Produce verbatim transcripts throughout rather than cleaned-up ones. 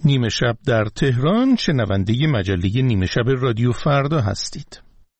نیمه شب در تهران، شنونده مجله نیمه شب رادیو فردا هستید.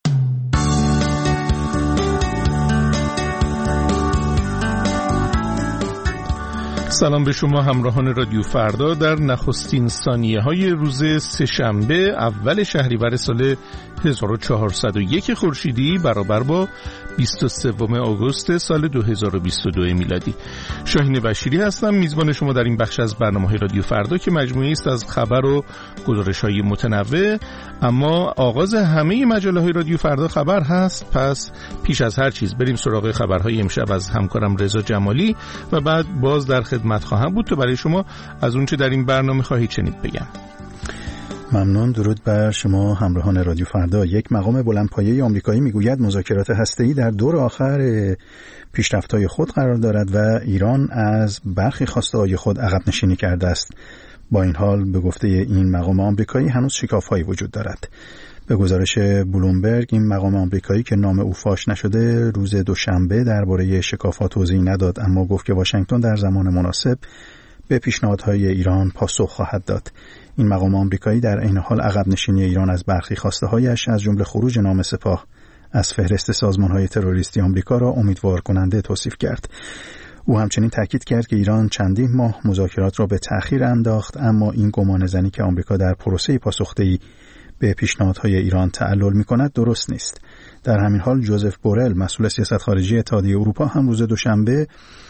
سلام به شما همراهان رادیو فردا در نخستین ثانیه های روز سه‌شنبه اول شهریور سال هزار و چهارصد و یک خورشیدی برابر با بیست و سوم آگوست سال دو هزار و بیست و دو میلادی. شاهین بشیری هستم، میزبان شما در این بخش از برنامه‌های رادیو فردا که مجموعه‌ای است از خبر و گزارش‌های متنوع. اما آغاز همه مجله‌های رادیو فردا خبر هست، پس پیش از هر چیز بریم سراغ خبرهای امشب از همکارم رضا جمالی و بعد باز در خدمت خواهم بود تا برای شما از اون چه در این برنامه خواهید شنید بگم. ممنون. درود بر شما همراهان رادیو فردا. یک مقام بلندپایه آمریکایی میگوید مذاکرات هسته‌ای در دور آخر پیشرفت‌های خود قرار دارد و ایران از برخی خواسته‌های خود عقب نشینی کرده است. با این حال به گفته این مقام آمریکایی هنوز شکاف‌هایی وجود دارد. به گزارش بلومبرگ این مقام آمریکایی که نام او فاش نشده روز دوشنبه درباره شکافات توضیح نداد، اما گفت که واشنگتن در زمان مناسب به پیشنهادهای ایران پاسخ خواهد داد. این مقام آمریکایی در عین حال عقب نشینی ایران از برخی خواسته‌هایش از جمله خروج نام سپاه از فهرست سازمان‌های تروریستی آمریکا را امیدوار کننده توصیف کرد. او همچنین تاکید کرد که ایران چندین ماه مذاکرات را به تأخیر انداخت، اما این گمانه‌زنی که آمریکا در پروسه پاسخدهی به پیشنهادهای ایران تعلل می‌کند درست نیست. در همین حال جوزف بورل مسئول سیاست خارجی اتحادیه اروپا هم روز دوشنبه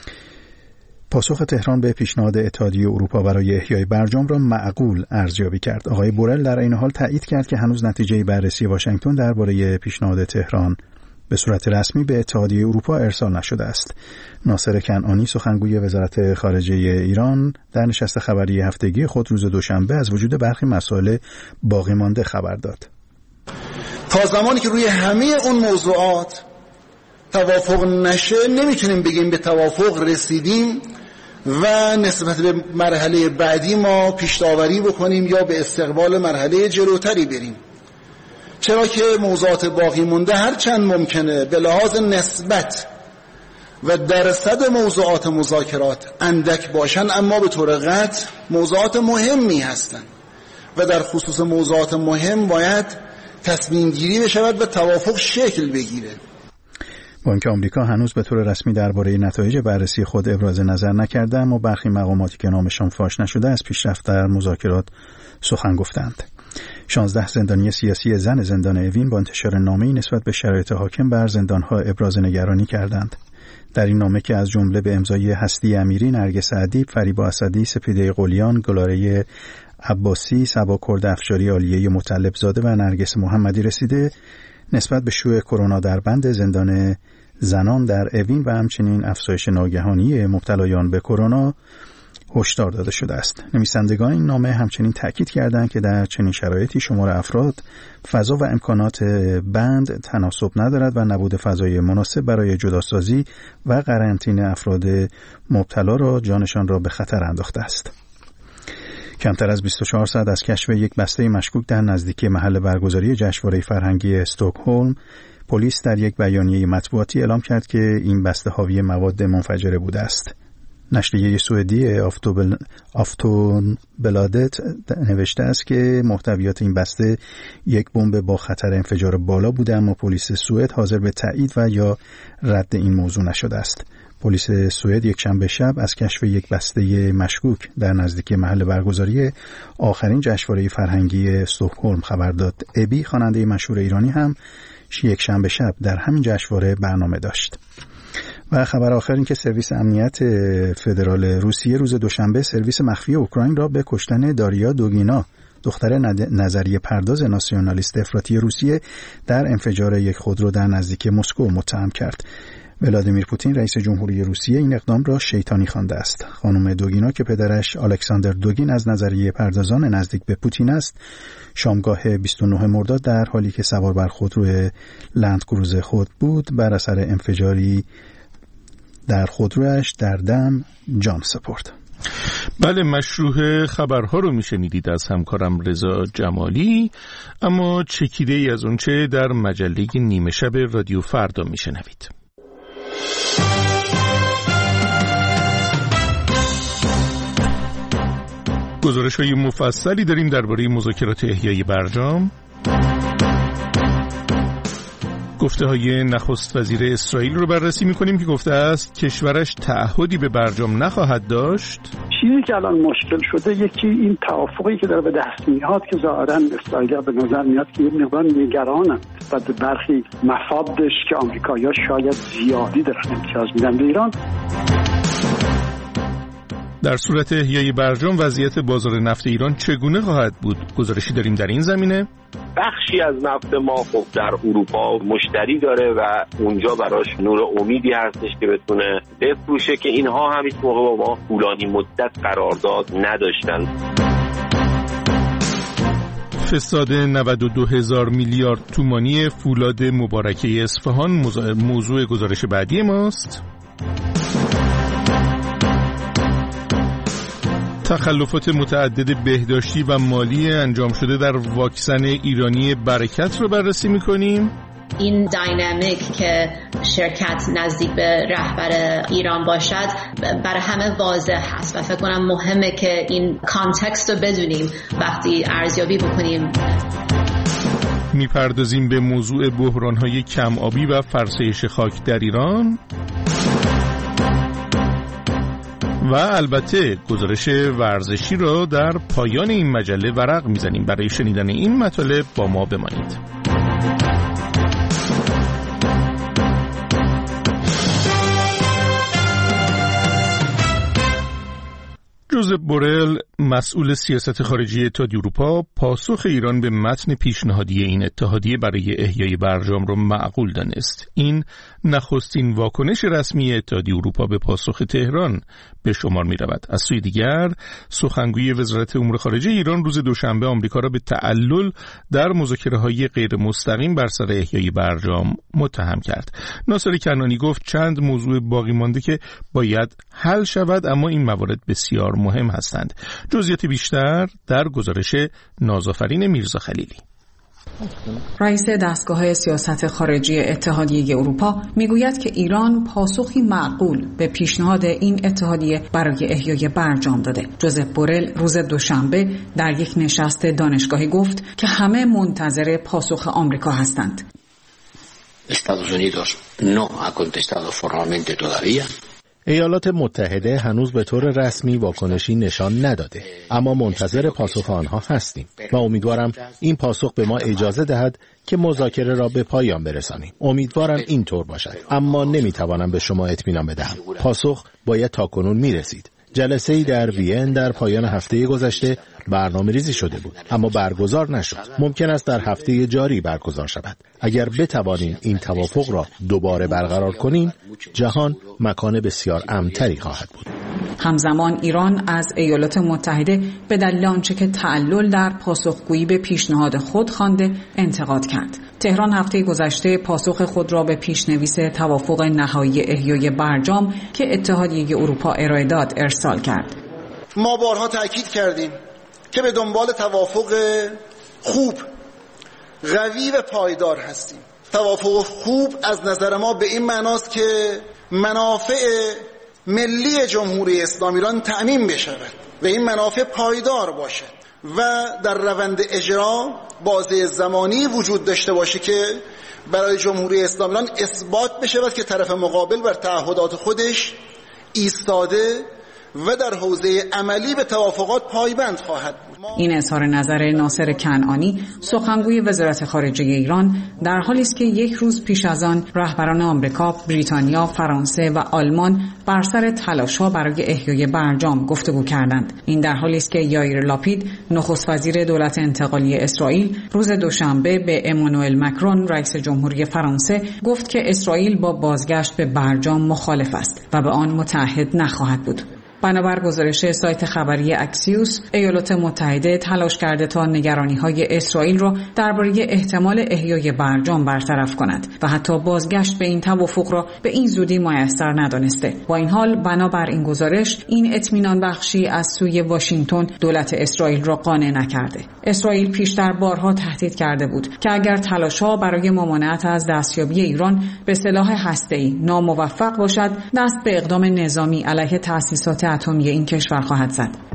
پاسخ تهران به پیشنهاد اتحادیه اروپا برای احیای برجام را معقول ارزیابی کرد. آقای بورل در این حال تایید کرد که هنوز نتیجه بررسی واشنگتن درباره پیشنهاد تهران به صورت رسمی به اتحادیه اروپا ارسال نشده است. ناصر کنعانی سخنگوی وزارت خارجه ایران در نشست خبری هفتگی خود روز دوشنبه از وجود برخی مسائل باقی مانده خبر داد. تا زمانی که روی همه اون موضوعات توافق نشه نمیتونیم بگیم به توافق رسیدیم و نسبت به مرحله بعدی ما پیش داوری بکنیم یا به استقبال مرحله جلوتری بریم، چرا که موضوعات باقی مونده هر چند ممکنه به لحاظ نسبت و درصد موضوعات مذاکرات اندک باشن، اما به طور قطع موضوعات مهمی هستند و در خصوص موضوعات مهم باید تصمیم گیری بشود و توافق شکل بگیره. با اینکه آمریکا هنوز به طور رسمی درباره نتایج بررسی خود ابراز نظر نکرده، اما برخی مقاماتی که نامشان فاش نشده از پیشرفت در مذاکرات سخن گفتند. شانزده زندانی سیاسی زن زندان اوین با انتشار نامه‌ای نسبت به شرایط حاکم بر زندانها ابراز نگرانی کردند. در این نامه که از جمله به امضای هستی امیری، نرگس ادیب، فریبا اسدی، سپیده قلیان، گلاره عباسی، صبا کرد افشاری، عالیه مطلب زاده و نرگس محمدی رسیده، نسبت به شیوع کرونا در بند زندان زنان در اوین و همچنین افزایش ناگهانی مبتلایان به کرونا هشدار داده شده است. نویسندگان این نامه همچنین تاکید کردند که در چنین شرایطی شمار افراد، فضا و امکانات بند تناسب ندارد و نبود فضای مناسب برای جداسازی و قرنطینه افراد مبتلا را جانشان را به خطر انداخته است. کمتر از بیست و چهار ساعت از کشف یک بسته مشکوک در نزدیکی محل برگزاری جشنواره فرهنگی استکهلم، پلیس در یک بیانیه مطبوعاتی اعلام کرد که این بسته حاوی مواد منفجره بوده است. نشریه سوئدی آفتون بلادت نوشته است که محتویات این بسته یک بمب با خطر انفجار بالا بوده، اما پلیس سوئد حاضر به تایید و یا رد این موضوع نشده است. پلیس سوئد یک شنبه شب از کشف یک بسته مشکوک در نزدیکی محل برگزاری آخرین جشنواره فرهنگی استکهلم خبر داد. ابی خواننده مشهور ایرانی هم یک شنبه شب در همین جشنواره برنامه داشت. و خبر آخر این که سرویس امنیت فدرال روسیه روز دوشنبه سرویس مخفی اوکراین را به کشتن داریا دوگینا، دختر نظریه پرداز ناسیونالیست افراطی روسیه، در انفجار یک خودرو در نزدیکی مسکو متهم کرد. ولادیمیر پوتین رئیس جمهوری روسیه این اقدام را شیطانی خوانده است. خانم دوگینا که پدرش الکساندر دوگین از نظریه پردازان نزدیک به پوتین است، شامگاه بیست و نه مرداد در حالی که سوار بر خودرو لندکروز خود بود، بر اثر انفجاری در خودرویش در دم جان سپرد. بله، مشروح خبرها رو میشنیدید از همکارم رضا جمالی، اما چکیده ای از اونچه در مجله نیمه شب رادیو فردا میشنوید. گزارش‌های مفصلی داریم درباره مذاکرات احیای برجام. گفته‌های نخست وزیر اسرائیل رو بررسی می‌کنیم که گفته است کشورش تعهدی به برجام نخواهد داشت. چیزی که الان مشکل شده یکی این توافقی که داره به دست میاد که ظاهراً اسرائیل به نظر میاد که یه مقدار نگرانن و به برخی مفادش که آمریکایی‌ها شاید زیادی دارن امتیاز میدن به ایران. در صورت احیای برجام وضعیت بازار نفت ایران چگونه خواهد بود؟ گزارشی داریم در این زمینه. بخشی از نفت ما خب در اروپا مشتری داره و اونجا براش نور امیدی هستش که بتونه بفروشه که اینها هم هیچ موقع با ما طولانی مدت قرارداد نداشتن. فساد نود و دو هزار میلیارد تومانی فولاد مبارکه اصفهان موضوع گزارش بعدی ماست. تخلفات متعدد بهداشتی و مالی انجام شده در واکسن ایرانی برکت رو بررسی می‌کنیم. این داینامیک که شرکت نزدیک به رهبر ایران باشد برای همه واضح هست و فکر کنم مهمه که این کانتکست رو بدونیم وقتی ارزیابی بکنیم. میپردازیم به موضوع بحران‌های کم آبی و فرسایش خاک در ایران و البته گزارش ورزشی را در پایان این مجله ورق میزنیم. برای شنیدن این مطالب با ما بمانید. جوزپ بورل مسئول سیاست خارجی اتحادیه اروپا پاسخ ایران به متن پیشنهادی این اتحادیه برای احیای برجام را معقول دانست. این نخستین واکنش رسمی اتحادیه اروپا به پاسخ تهران به شمار می رود. از سوی دیگر سخنگوی وزارت امور خارجه ایران روز دوشنبه آمریکا را به تعلل در مذاکره‌های غیر مستقیم بر سر احیای برجام متهم کرد. ناصر کنعانی گفت چند موضوع باقی مانده که باید حل شود، اما این موارد بسیار مهم هستند. جزئیات بیشتر در گزارش نازآفرین میرزا خلیلی. رئیس دستگاه سیاست خارجی اتحادیه اروپا میگوید که ایران پاسخی معقول به پیشنهاد این اتحادیه برای احیای برجام داده. جوزپ بورل روز دوشنبه در یک نشست دانشگاهی گفت که همه منتظر پاسخ آمریکا هستند. Estados Unidos no ha contestado formalmente todavía. ایالات متحده هنوز به طور رسمی واکنشی نشان نداده، اما منتظر پاسخ آنها هستیم و امیدوارم این پاسخ به ما اجازه دهد که مذاکره را به پایان برسانیم. امیدوارم این طور باشد، اما نمیتوانم به شما اطمینان بدهم. پاسخ باید تاکنون میرسید. جلسه‌ای در وین در پایان هفته گذشته برنامه ریزی شده بود، اما برگزار نشد. ممکن است در هفته جاری برگزار شود. اگر بتوانیم این توافق را دوباره برقرار کنیم، جهان مکان بسیار امن‌تری خواهد بود. همزمان ایران از ایالات متحده به دلیل آنچه که تعلل در پاسخگویی به پیشنهاد خود خوانده انتقاد کرد. تهران هفته گذشته پاسخ خود را به پیشنویس توافق نهایی احیای برجام که اتحادیه اروپا ارائه داد ارسال کرد. ما بارها تأکید کردیم که به دنبال توافق خوب، قوی و پایدار هستیم. توافق خوب از نظر ما به این معناست که منافع ملی جمهوری اسلامی ایران تأمین بشود و این منافع پایدار باشد و در روند اجرا بازه زمانی وجود داشته باشه که برای جمهوری اسلامی ایران اثبات بشود که طرف مقابل بر تعهدات خودش ایستاده و در حوزه عملی به توافقات پایبند خواهد بود. این اظهار نظر ناصر کنعانی سخنگوی وزارت خارجه ایران در حالی است که یک روز پیش از آن رهبران آمریکا، بریتانیا، فرانسه و آلمان بر سر تلاش‌ها برای احیای برجام گفتگو کردند. این در حالی است که یائیر لاپید نخست وزیر دولت انتقالی اسرائیل روز دوشنبه به امانوئل مکرون رئیس جمهوری فرانسه گفت که اسرائیل با بازگشت به برجام مخالف است و به آن متعهد نخواهد بود. بنابر گزارش سایت خبری اکسیوس، ایالات متحده تلاش کرده تا نگرانی‌های اسرائیل را درباره احتمال احیای برجام برطرف کند و حتی بازگشت به این توافق را به این زودی میسر ندانسته. با این حال بنابر این گزارش این اطمینان بخشی از سوی واشنگتن دولت اسرائیل را قانع نکرده. اسرائیل پیشتر بارها تهدید کرده بود که اگر تلاش‌ها برای ممانعت از دستیابی ایران به سلاح هسته‌ای ناموفق باشد، دست به اقدام نظامی علیه تأسیسات اتمی این کشور خواهد زد.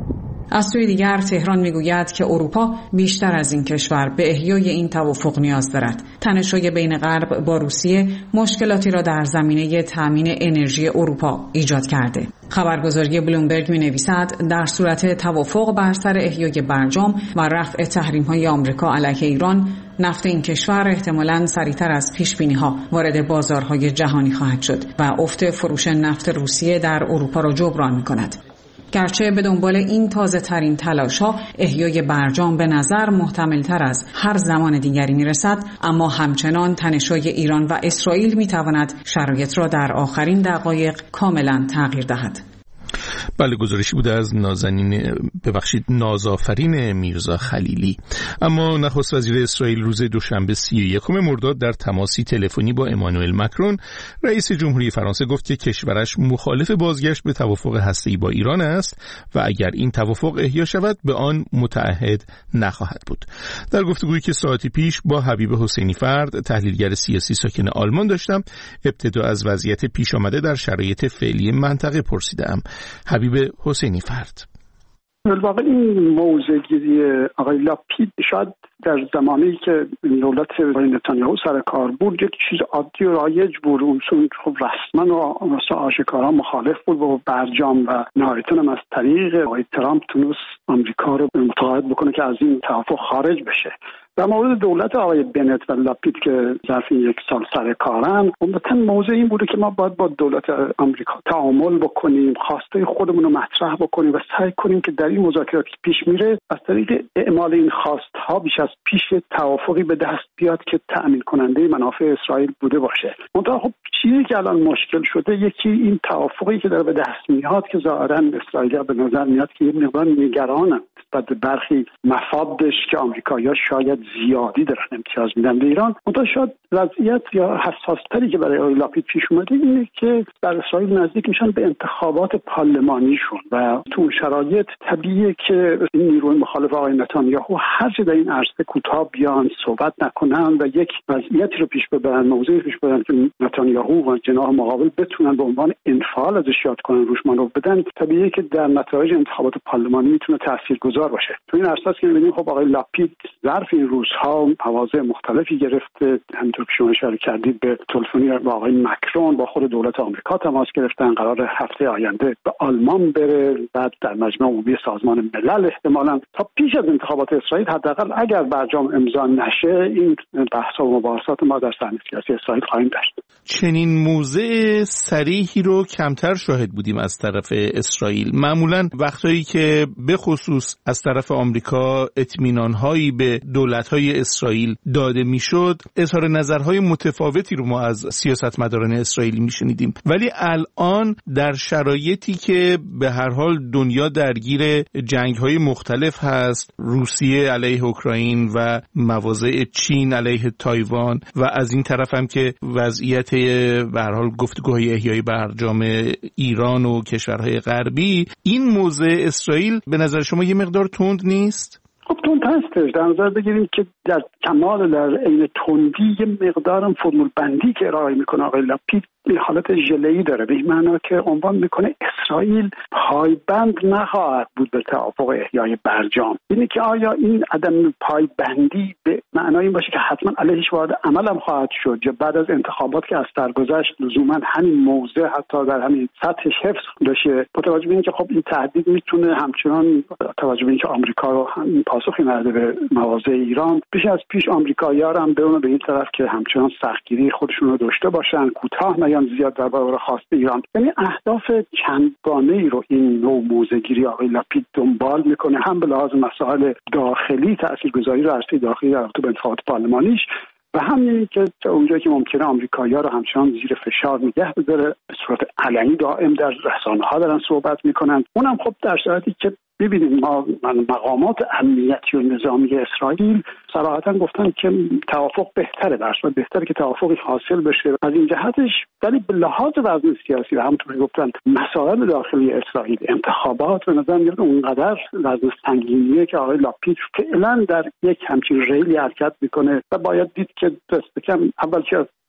از سوی دیگر تهران میگوید که اروپا بیشتر از این کشور به احیای این توافق نیاز دارد. تنش‌های بین غرب با روسیه مشکلاتی را در زمینه تامین انرژی اروپا ایجاد کرده. خبرگزاری بلومبرگ می‌نویسد در صورت توافق بر سر احیای برجام و رفع تحریم‌های آمریکا علیه ایران، نفت این کشور احتمالاً سریعتر از پیش‌بینی‌ها وارد بازارهای جهانی خواهد شد و افت فروش نفت روسیه در اروپا را جبران می‌کند. گرچه به دنبال این تازه ترین تلاش‌ها احیای برجام به نظر محتمل‌تر از هر زمان دیگری می‌رسد، اما همچنان تنش‌های ایران و اسرائیل می‌تواند شرایط را در آخرین دقایق کاملاً تغییر دهد. بله، گزارشی بوده از نازنین ببخشید نازآفرین میرزا خلیلی. اما نخست وزیر اسرائیل روز دوشنبه سی و یکم مرداد در تماسی تلفنی با امانوئل مکرون رئیس جمهوری فرانسه گفت که کشورش مخالف بازگشت به توافق هسته‌ای با ایران است و اگر این توافق احیا شود به آن متعهد نخواهد بود. در گفتگویی که ساعتی پیش با حبیب حسینی فرد تحلیلگر سیاسی ساکن آلمان داشتم، ابتدا از وضعیت پیش آمده در شرایط فعلی منطقه پرسیدم. حبیب حسینی فرد: واقعا این موضع‌گیری آقای لاپید شاید در زمانی که دولت آقای نتانیاهو سر کار بود یک چیز عادی و رایج بود. اون خب رسما و آشکارا مخالف بود با برجام و نهایتاً هم از طریق آقای ترامپ تونست آمریکا رو متقاعد بکنه که از این توافق خارج بشه. در مورد دولت آقای بنت و لاپید که ظرف یک سال سر کارن، البته موضوع این بوده که ما باید با دولت آمریکا تعامل بکنیم، خواسته خودمون رو مطرح بکنیم و سعی کنیم که در این مذاکرات که پیش میره از طریق اعمال این خواستها بیش از پیش توافقی به دست بیاد که تأمین کننده منافع اسرائیل بوده باشه. منتها خب چیزی که الان مشکل شده یکی این توافقی که داره به دست میاد که ظاهراً اسرائیلی‌ها به نظر میاد که یه مقدار نگرانن نسبت به برخی مفادش که آمریکایی‌ها شاید زیادی دارن امتیاز میدن به ایران. منتها شاید وضعیت یا حساس‌تری که برای آقای لاپید پیش اومده اینه که در اسرائیل نزدیک میشن به انتخابات پارلمانیشون و تو اون شرایط طبیعیه که این نیروی مخالف آقای نتانیاهو هر چه در این عرصه کوتاه بیان صحبت نکنن و یک وضعیتی رو پیش ببرن، موضوعی پیش ببرن که نتانیاهو و جناح مقابل بتونن به عنوان انفعال ازش یاد کنن، روش مانو بدن، طبیعیه که در نتایج انتخابات پارلمانی میتونه تاثیرگذار باشه. تو این عرصه که می‌بینیم خب آقای لاپید ظرف این روزها مواضع مختلفی گرفته، همونطور که شما اشاره کردید به تلفنی با آقای مکرون با خود دولت آمریکا تماس گرفتن، قرار هفته آینده به آلمان بره، بعد در مجمع عمومی سازمان ملل احتمالاً تا پیش از انتخابات اسرائیل حداقل اگر برجام امضا نشه این بحث و مباحثات ما در صحنه سیاسی اسرائیل خواهیم داشت. چنین موضع صریحی رو کمتر شاهد بودیم از طرف اسرائیل. معمولاً وقتایی که به خصوص از طرف آمریکا اطمینان‌هایی به دولت‌های اسرائیل داده میشد، اظهار نظرهای متفاوتی رو ما از سیاستمداران اسرائیلی میشنیدیم. ولی الان در شرایطی که به هر حال دنیا درگیر جنگ‌های مختلف هست، روسیه علیه اوکراین و مواضع چین علیه تایوان و از این طرف هم که وضعیت به هر حال گفتگوهای احیای برجام ایران و کشورهای غربی، این موضع اسرائیل به نظر شما یه مقدار تند نیست؟ خب تند هستش. در نظر بگیریم که در کمال در عین تندی یه مقدارم فرمول بندی که ارائه میکنه آقای لاپید این حالت ژله‌ای داره، به این معنا که عنوان میکنه اسرائیل پایبند نخواهد بود به توافق احیای برجام. اینه که آیا این عدم پایبندی به معنای این باشه که حتما علیهش وارد عمل هم خواهد شد یا بعد از انتخابات که از سر گذشت لزوما همین موضع حتی در همین سطحش حفظ بشه، با توجه به اینکه خب این تهدید میتونه همچنان توجه به اینکه آمریکا رو هم پاسخی نده به مواضع ایران، بیش از پیش آمریکایی‌ها هم برون به این طرف که همچنان سختگیری خودشون رو داشته باشن، کوتاه نیان زیاد در برابر خواست ایران. یعنی اهداف چندگانه‌ای رو این نوع موضع‌گیری آقای لاپید دنبال میکنه، هم به لحاظ مسائل داخلی تاثیرگذاری رو عرصه داخلی در رابطه با انتخابات پارلمانیش و همین که اونجایی که ممکنه آمریکایی‌ها رو همچنان زیر فشار نگه بداره، به صورت علنی دائم در رسانه‌ها دارن صحبت میکنن. اونم خب در شرایطی که ببینید ما مقامات امنیتی و نظامی اسرائیل صراحتاً گفتن که توافق بهتره، در صورت بهتره که توافقی حاصل بشه از این جهتش، ولی به لحاظ وزن سیاسی و همونطور که گفتن مسائل داخلی اسرائیل، انتخابات به نظر میاد اونقدر وزن سنگینیه که آقای لاپید فعلا در یک همچین ریلی حرکت میکنه و باید دید که دست کم اول که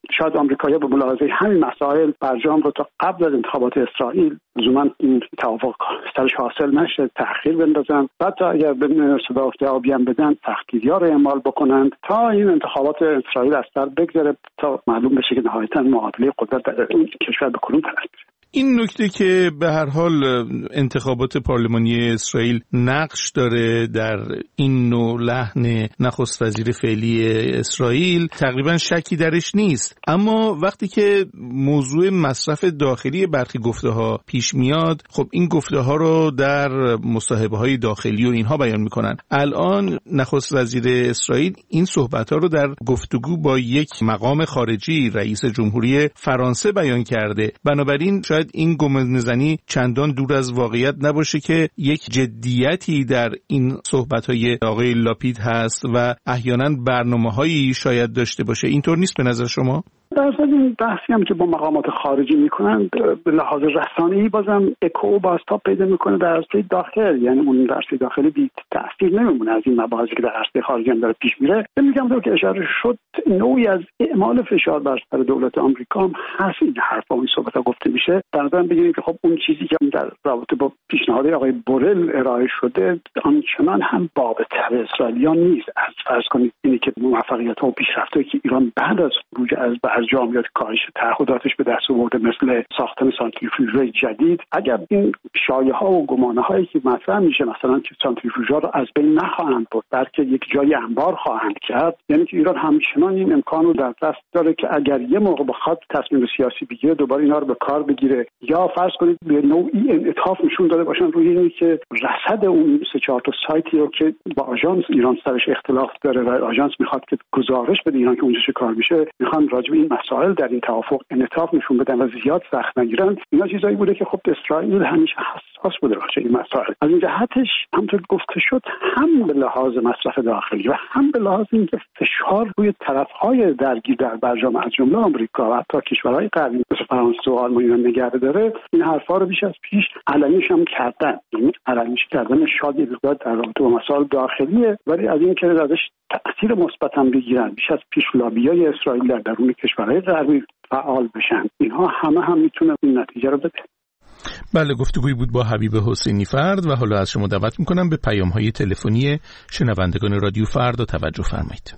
شاید آمریکایی‌ها به ملاحظه همین مسائل برجام رو تا قبل از انتخابات اسرائیل لزوما این توافق سرش حاصل نشه تأخیر بندازن، بعد تا اگر به صدا جوابی هم بدن سختگیری‌ها رو اعمال بکنند تا این انتخابات اسرائیل از سر بگذره تا معلوم بشه که نهایتاً معادله قدرت در این کشور به کدوم طرف میره. این نکته که به هر حال انتخابات پارلمانی اسرائیل نقش داره در این نوع لحن نخست وزیر فعلی اسرائیل تقریبا شکی درش نیست، اما وقتی که موضوع مصرف داخلی برخی گفته ها پیش میاد، خب این گفته ها رو در مصاحبه های داخلی و اینها بیان میکنن. الان نخست وزیر اسرائیل این صحبت ها رو در گفتگو با یک مقام خارجی رئیس جمهوری فرانسه بیان کرده، بنابراین شاید این گمانه‌زنی چندان دور از واقعیت نباشه که یک جدیتی در این صحبت‌های آقای لاپید هست و احیانا برنامه‌هایی شاید داشته باشه. اینطور نیست به نظر شما؟ در اصل این بحثی هم که با مقامات خارجی میکنن به لحاظ رسانه‌ای بازم اکو بازتاب پیدا میکنه در عرصه داخل، یعنی اون در عرصه داخلی بی تأثیر نمیمونه از این مباحثی که در عرصه خارجی هم داره پیش میره. میگم تو که اشاره شد نوعی از اعمال فشار بر سر دولت آمریکا هم هست. این حرفا و این صحبت‌ها گفته میشه. در نظر بگیرید که خب اون چیزی که در رابطه با پیشنهاد آقای بورل ارائه شده آنچنان هم باب تر اسرائیلیان نیست. از فرض کنید اینی که موفقیت‌ها و پیشرفت‌هایی که ایران بعد از خروج از برجام یا کاهش تعهداتش به دست آورده مثل ساختن سانتریفیوژهای جدید، اگر این شایعه‌ها و گمانه‌هایی که مطرح میشه مثلا که سانتریفیوژها رو از بین نخواهند برد بلکه یک جای انبار خواهند کرد، یعنی که ایران همچنان این امکان رو در دست داره که اگر یه موقع بخواد تصمیم سیاسی بگیره دوباره اینا رو به کار بگیره، یا فرض کنید به نوعی انعطاف نشون داده باشن روی اینی که رصد اون سه چهار تا سایتی رو که با آژانس ایران سرش اختلاف داره و آژانس میخواد که گزارش بده ایران که اونجا چه کار میشه، میخوان راجع به این مسائل در این توافق انعطاف نشون بدن و زیاد سخت نگیرن. اینا چیزایی بوده که خب اسرائیل همیشه حساس بوده راجع به این مسائل. از این جهتش همونطور گفته شد هم به لحاظ مصرف داخلی و هم به لحاظ اینکه فشار روی طرف‌های درگیر در برجام از جمله آمریکا و حتی کشورهای غربی مثل فرانسه و آلمان اینا نگرده داره، این حرفا رو بیش از پیش علنیش هم کردن. یعنی علنیش کردن شاید یه مقدار در رابطه با مسائل داخلیه، ولی از این که ازش تأثیر مثبت هم بگیرن بیش از پیش لابیای اسرائیل در درون کشورهای غربی فعال بشن، اینها همه هم میتونه این نتیجه رو بده. بله، گفتگویی بود با حبیب حسینی فرد و حالا از شما دعوت میکنم به پیام‌های تلفنی شنوندگان رادیو فردا توجه فرمایید.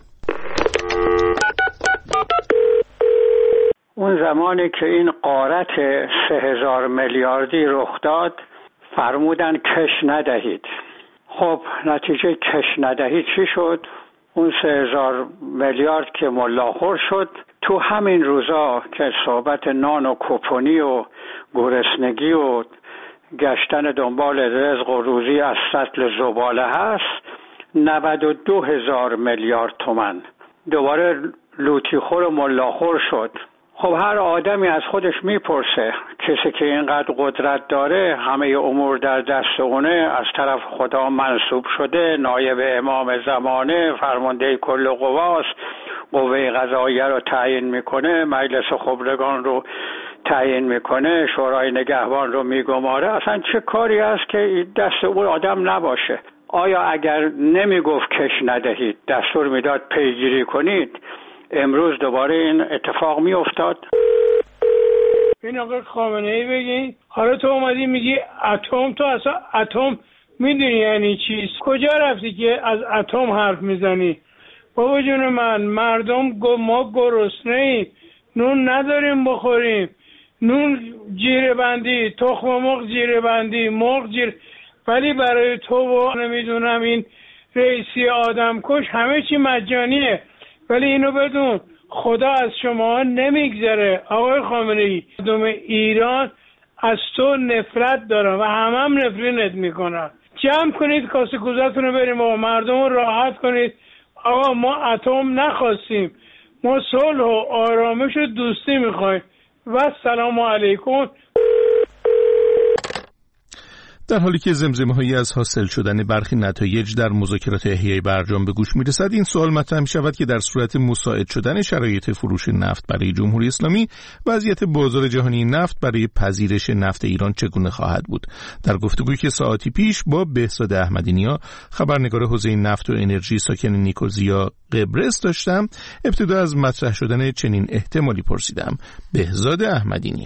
اون زمانی که این غارت سه هزار میلیاردی رخ داد فرمودن کش ندهید. خب نتیجه کش ندهید چی شد؟ اون سه هزار میلیارد که ملاخور شد تو همین روزا که صحبت نان و کوپونی و گرسنگی و گشتن دنبال رزق و روزی از سطل زباله هست، نود و دو هزار میلیارد تومان دوباره لوتیخور و ملاخور شد. خب هر آدمی از خودش میپرسه کسی که اینقدر قدرت داره، همه امور در دست اونه، از طرف خدا منصوب شده، نایب امام زمانه، فرمانده کل قواست، قوه قضاییه رو تعیین میکنه، مجلس خبرگان رو تعیین میکنه، شورای نگهبان رو میگماره، اصلا چه کاری است که دست اون آدم نباشه؟ آیا اگر نمیگفت کش ندهید، دستور میداد پیگیری کنید، امروز دوباره این اتفاق می افتاد؟ این آقای خامنه ای بگین، حالا تو اومدی میگی اتم، تو اصلا اتم میدونی یعنی چیست؟ کجا رفتی که از اتم حرف میزنی؟ بابا جون من، مردم ما گرسنه ایم، نون نداریم بخوریم، نون جیره بندی، تخم مرغ جیره بندی، مرغ جیره، ولی برای تو و نمیدونم این رئیسی آدم کش همه چی مجانیه. ولی اینو بدون، خدا از شما نمیگذره آقای خامنه ای. مردم ایران از تو نفرت دارن و همه هم نفرینت میکنن. جمع کنید کاسه کوزتون رو بریم و مردم رو راحت کنید. آقا ما اتم نخواستیم، ما صلح و آرامش و دوستی میخوایم و سلام علیکم. در حالی که زمزمه‌هایی از حاصل شدن برخی نتایج در مذاکرات احیای برجام به گوش می‌رسد، این سوال مطرح می‌شود که در صورت مساعد شدن شرایط فروش نفت برای جمهوری اسلامی، وضعیت بازار جهانی نفت برای پذیرش نفت ایران چگونه خواهد بود. در گفتگویی که ساعتی پیش با بهزاد احمدی‌نیا، خبرنگار حوزه نفت و انرژی ساکن نیکوزیا قبرس داشتم، ابتدا از مطرح شدن چنین احتمالی پرسیدم. بهزاد احمدی‌نیا: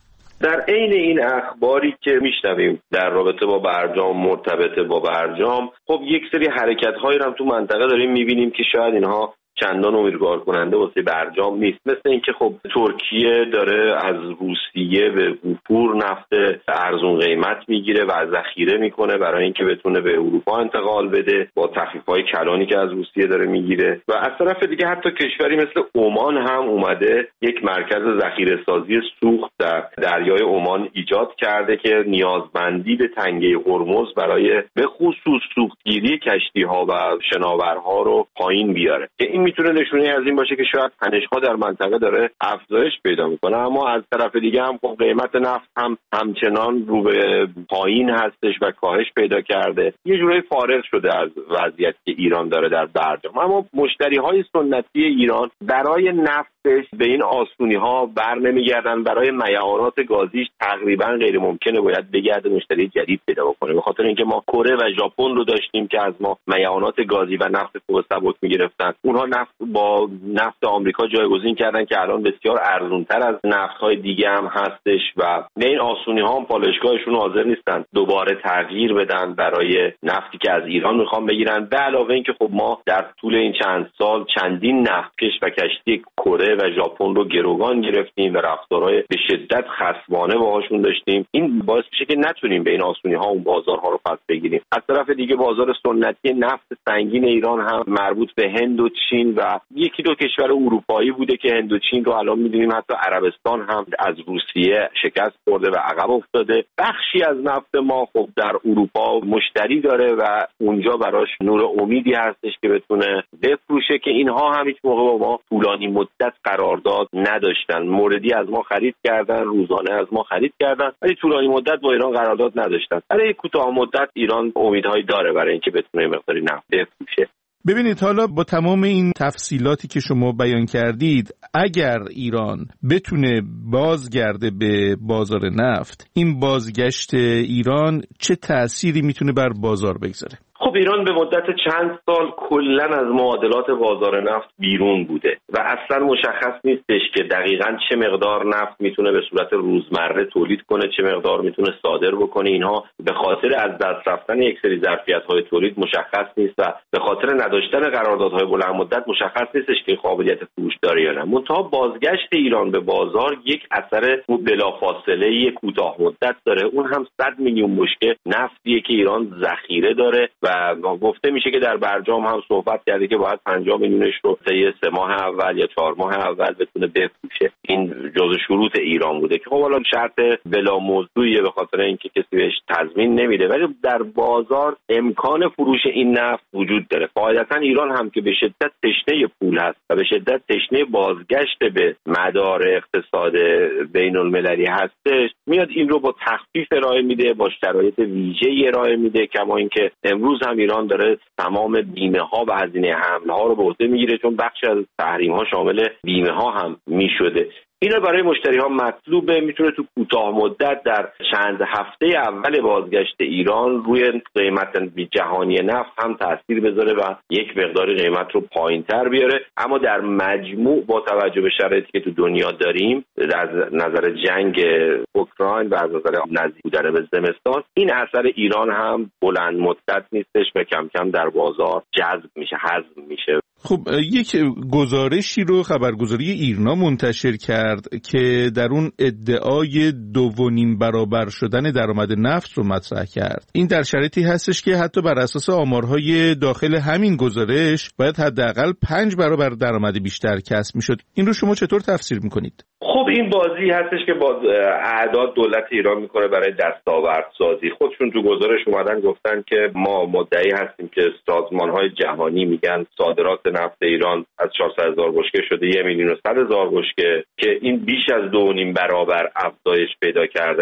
در عین این اخباری که میشنویم در رابطه با برجام، مرتبط با برجام، خب یک سری حرکت‌هایی رو هم تو منطقه داریم می‌بینیم که شاید اینها چندان امیدوار کننده واسه برجام نیست. مثل اینکه خب ترکیه داره از روسیه به وفور نفت ارزون قیمت میگیره و ذخیره میکنه برای اینکه بتونه به اروپا انتقال بده با تخفیف‌های کلانی که از روسیه داره میگیره. و از طرف دیگه حتی کشوری مثل عمان هم اومده یک مرکز ذخیره سازی سوخت در دریای عمان ایجاد کرده که نیازمندی به تنگه هرمز برای به خصوص سوختگیری کشتی‌ها و شناورها رو پایین بیاره. که این میتونه نشونه از این باشه که شاید تنش‌ها در منطقه داره افزایش پیدا میکنه، اما از طرف دیگه هم خب قیمت نفت هم همچنان رو به پایین هستش و کاهش پیدا کرده. یه جورایی فارغ شده از وضعیتی که ایران داره در برجام. اما مشتری‌های سنتی ایران برای نفتش به این آسونی‌ها بر نمیگردن، برای میعانات گازیش تقریبا غیر ممکنه باید بگرده مشتری جدید پیدا بکنه، به خاطر اینکه ما کره و ژاپن رو داشتیم که از ما میعانات گازی و نفت خوب سبک میگرفتن. اونها نفت با نفت آمریکا جایگزین کردن که الان بسیار ارزان‌تر از نفت‌های دیگه هم هستش و به این آسونی‌ها هم پالایشگاهشون حاضر نیستن دوباره تغییر بدن برای نفتی که از ایران میخوان بگیرن. به علاوه اینکه خب ما در طول این چند سال چندین نفتکش و کشتی کره و ژاپن رو گروگان گرفتیم و رفتارهای به شدت خصمانه باهاشون داشتیم. این باعث میشه که نتونیم به این آسونی‌ها اون بازارها رو پس بگیریم. از طرف دیگه بازار سنتی نفت سنگین ایران هم مربوط به هند و چین و یکی دو کشور اروپایی بوده که هند و چین رو الان می‌دونیم حتی عربستان هم از روسیه شکست خورده و عقب افتاده. بخشی از نفت ما خب در اروپا مشتری داره و اونجا براش نور امیدی هستش که بتونه بفروشه که اینها هم هیچ موقع با ما طولانی مدت قرارداد نداشتن. موردی از ما خرید کردن، روزانه از ما خرید کردن، ولی طولانی مدت با ایران قرارداد نداشتن. برای کوتاه مدت ایران امیدهایی داره برای اینکه بتونه مقداری نفت بفروشه. ببینید، حالا با تمام این تفصیلاتی که شما بیان کردید، اگر ایران بتونه بازگرده به بازار نفت، این بازگشت ایران چه تأثیری میتونه بر بازار بگذاره؟ خب ایران به مدت چند سال کلاً از معادلات بازار نفت بیرون بوده و اصلا مشخص نیستش که دقیقاً چه مقدار نفت میتونه به صورت روزمره تولید کنه، چه مقدار میتونه صادر بکنه. اینها به خاطر از دست رفتن یک سری ظرفیت‌های تولید مشخص نیست و به خاطر نداشتن قراردادهای بلند مدت مشخص نیستش که قابلیت فروش داره یا نه. منتها بازگشت ایران به بازار یک اثر بلافاصله کوتاه مدت داره. اون هم صد میلیون بشکه نفتیه که ایران ذخیره داره و گفته میشه که در برجام هم صحبت کرده که باید پنجاه میلیونش رو طی سه ماه اول یا چهار ماه اول بتونه بفروشه. این جزء شروط ایران بوده که خب حالا شرط بلا موضوعیه به خاطر اینکه کسی بهش تضمین نمیده، ولی در بازار امکان فروش این نفت وجود داره. قاعدتا ایران هم که به شدت تشنه پول هست و به شدت تشنه بازگشت به مدار اقتصاد بین المللی هستش، میاد این رو با تخفیف ارائه میده، با شرایط ویژه‌ای ارائه میده. کما اینکه امروز هم ایران داره تمام بیمه ها و هزینه حمل ها رو به عهده میگیره، چون بخشی از تحریم ها شامل بیمه ها هم میشده. اینا برای مشتری ها مطلوبه، میتونه تو کوتاه مدت در چند هفته اول بازگشت ایران روی قیمت جهانی نفت هم تاثیر بذاره و یک مقدار قیمت رو پایین‌تر بیاره. اما در مجموع با توجه به شرایطی که تو دنیا داریم، از نظر جنگ اوکراین و از نظر نزدیک بودن به زمستان، این اثر ایران هم بلند مدت نیستش و کم کم در بازار جذب میشه، هضم میشه. خب یک گزارشی رو خبرگزاری ایرنا منتشر کرد که در اون ادعای دو و نیم برابر شدن درآمد نفت رو مطرح کرد. این در شرایطی هستش که حتی بر اساس آمارهای داخل همین گزارش باید حداقل پنج برابر درآمد بیشتر کسب میشد. این رو شما چطور تفسیر میکنید؟ خب این بازی هستش که با اعداد دولت ایران میکنه برای دستاوردسازی. خودشون تو گزارش اومدن گفتن که ما مدعی هستیم که سازمان‌های جهانی میگن صادرات نفت ایران از چهارصد هزار بشکه شده یک میلیون و صد هزار بشکه که این بیش از دو و نیم برابر افزایش پیدا کرده.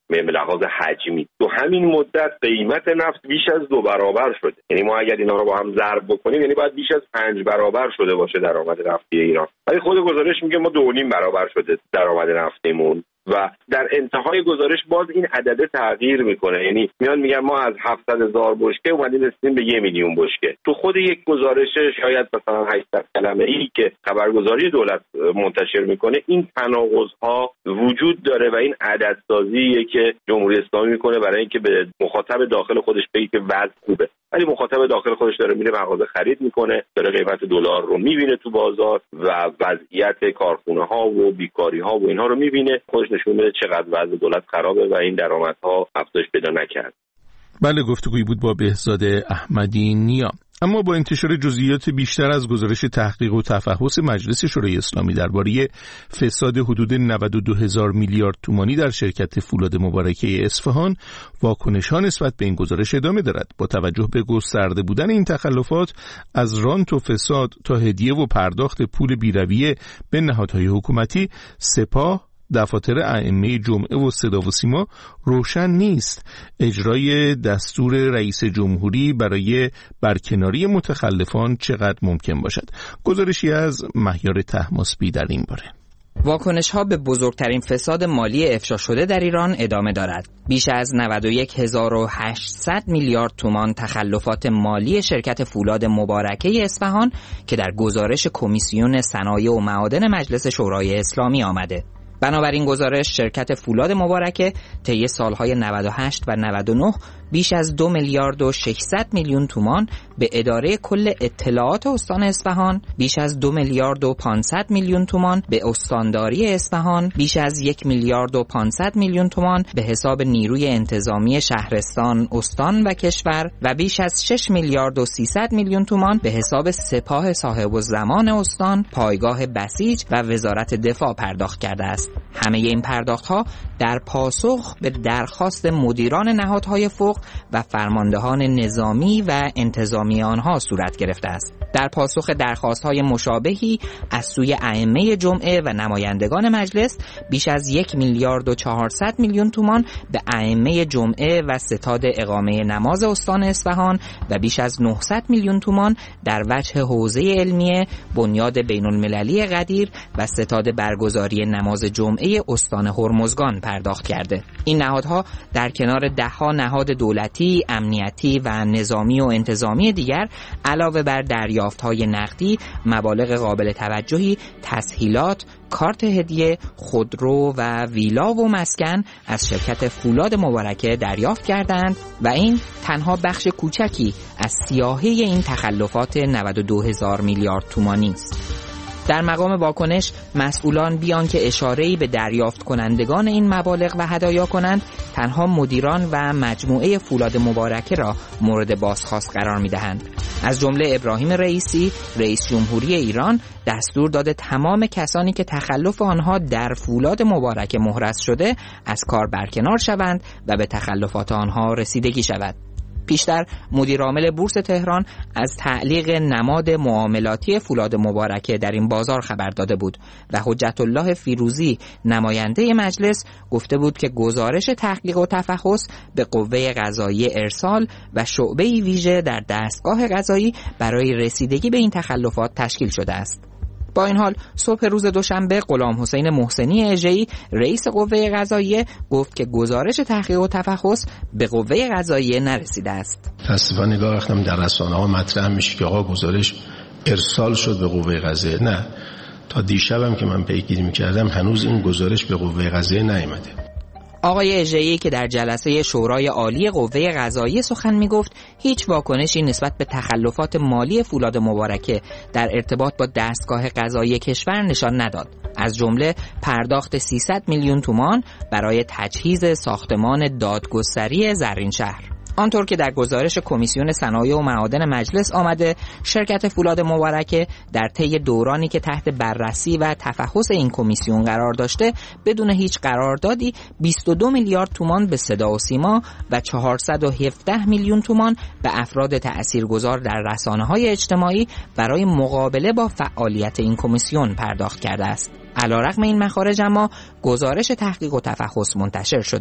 به لحاظ حجمی. تو همین مدت قیمت نفت بیش از دو برابر شده. یعنی ما اگر اینا رو با هم ضرب بکنیم یعنی باید بیش از پنج برابر شده باشه درآمد نفتی ایران. ولی خود گزارش میگه ما دو و نیم برابر شده درآمد نفتیمون و در انتهای گزارش باز این عدده تغییر میکنه. یعنی میان میگن ما از هفتصد هزار بشکه اومدیم رسیدیم به یک میلیون بشکه. تو خود یک گزارش شاید مثلا هشتصد کلمه ای که خبرگزاری دولت منتشر میکنه این تناقض‌ها وجود داره و این عددسازیه که جمهوری اسلامی میکنه برای اینکه به مخاطب داخل خودش بگه که وضع خوبه، ولی مخاطب داخل خودش داره میره مغازه خرید میکنه، داره قیمت دلار رو میبینه تو بازار و وضعیت کارخونه ها و بیکاری ها و اینها رو میبینه، خودش نشون میده چقدر وضع دولت خرابه و این درآمدها افزایش پیدا نکرد. بله، گفتگویی بود با بهزاد احمدی نیا. اما با انتشار جزئیات بیشتر از گزارش تحقیق و تفحص مجلس شورای اسلامی درباره فساد حدود نود و دو هزار میلیارد تومانی در شرکت فولاد مبارکه اصفهان، واکنش‌ها نسبت به این گزارش ادامه دارد. با توجه به گسترده بودن این تخلفات از رانت و فساد تا هدیه و پرداخت پول بی‌رویه به نهادهای حکومتی، سپاه، دفاتر ائمه جمعه و صدا و سیما روشن نیست اجرای دستور رئیس جمهوری برای برکناری متخلفان چقدر ممکن باشد. گزارشی از مهیار طهماسبی در این باره. واکنش‌ها به بزرگترین فساد مالی افشا شده در ایران ادامه دارد. بیش از نود و یک هزار و هشتصد میلیارد تومان تخلفات مالی شرکت فولاد مبارکه اصفهان که در گزارش کمیسیون صنایع و معادن مجلس شورای اسلامی آمده. بنابراین گزارش شرکت فولاد مبارکه طی سالهای نود و هشت و نود و نه بیش از دو میلیارد و ششصد میلیون تومان به اداره کل اطلاعات استان اصفهان، بیش از دو میلیارد و پانصد میلیون تومان به استانداری اصفهان، بیش از یک میلیارد و پانصد میلیون تومان به حساب نیروی انتظامی شهرستان، استان و کشور و بیش از شش میلیارد و سیصد میلیون تومان به حساب سپاه صاحب الزمان استان، پایگاه بسیج و وزارت دفاع پرداخت کرده است. همه این پرداخت‌ها در پاسخ به درخواست مدیران نهادهای فوق و فرماندهان نظامی و انتظامی آنها صورت گرفته است. در پاسخ درخواست‌های مشابهی از سوی ائمه جمعه و نمایندگان مجلس بیش از یک میلیارد و چهارصد میلیون تومان به ائمه جمعه و ستاد اقامه نماز استان اصفهان و بیش از نهصد میلیون تومان در وجه حوزه علمیه، بنیاد بین‌المللی قدیر و ستاد برگزاری نماز جمعه استان هرمزگان پرداخت کرده. این نهادها در کنار ده‌ها نهاد دولتی، امنیتی و نظامی و انتظامی دیگر علاوه بر دریافت‌های نقدی، مبالغ قابل توجهی، تسهیلات، کارت هدیه، خودرو و ویلا و مسکن از شرکت فولاد مبارکه دریافت کردند و این تنها بخش کوچکی از سیاهی این تخلفات نود و دو هزار میلیارد تومانی است. در مقام واکنش مسئولان بیان که اشاره‌ای به دریافت کنندگان این مبالغ و هدایا کنند، تنها مدیران و مجموعه فولاد مبارکه را مورد بازخواست قرار می‌دهند. از جمله ابراهیم رئیسی، رئیس جمهوری ایران، دستور داده تمام کسانی که تخلف آنها در فولاد مبارکه محرز شده از کار برکنار شوند و به تخلفات آنها رسیدگی شود. پیشتر مدیرعامل بورس تهران از تعلیق نماد معاملاتی فولاد مبارکه در این بازار خبر داده بود و حجت الله فیروزی نماینده مجلس گفته بود که گزارش تحقیق و تفحص به قوه قضاییه ارسال و شعبه ویژه در دستگاه قضایی برای رسیدگی به این تخلفات تشکیل شده است. با این حال صبح روز دوشنبه غلام حسین محسنی اژه‌ای رئیس قوه قضاییه گفت که گزارش تحقیق و تفحص به قوه قضاییه نرسیده است. متاسفانه نگاه وقتم در رسانه‌ها مطرح میشه که آقا گزارش ارسال شد به قوه قضاییه. نه، تا دیشبم که من پیگیری میکردم هنوز این گزارش به قوه قضاییه نیامده. آقای اژه‌ای که در جلسه شورای عالی قوه قضاییه سخن میگفت هیچ واکنشی نسبت به تخلفات مالی فولاد مبارکه در ارتباط با دستگاه قضایی کشور نشان نداد. از جمله پرداخت سیصد میلیون تومان برای تجهیز ساختمان دادگستری زرینشهر. آنطور که در گزارش کمیسیون صنایع و معادن مجلس آمده، شرکت فولاد مبارکه در طی دورانی که تحت بررسی و تفحص این کمیسیون قرار داشته بدون هیچ قراردادی بیست و دو میلیارد تومان به صدا و سیما و چهارصد و هفده میلیون تومان به افراد تأثیرگذار در رسانه‌های اجتماعی برای مقابله با فعالیت این کمیسیون پرداخت کرده است. علیرغم این مخارج اما گزارش تحقیق و تفحص منتشر شده.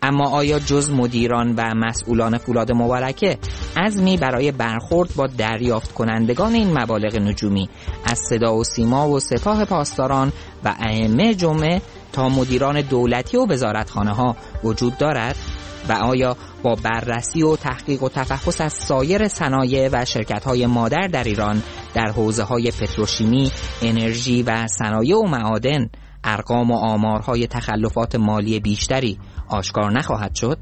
اما آیا جز مدیران و مسئولان فولاد مبارکه عزمی برای برخورد با دریافت کنندگان این مبالغ نجومی از صدا و سیما و سپاه پاسداران و ائمه جمعه تا مدیران دولتی و وزارتخانه ها وجود دارد؟ و آیا با بررسی و تحقیق و تفحص از سایر صنایع و شرکت‌های مادر در ایران در حوزه‌های پتروشیمی، انرژی و صنایع و معادن ارقام و آمارهای تخلفات مالی بیشتری آشکار نخواهد شد؟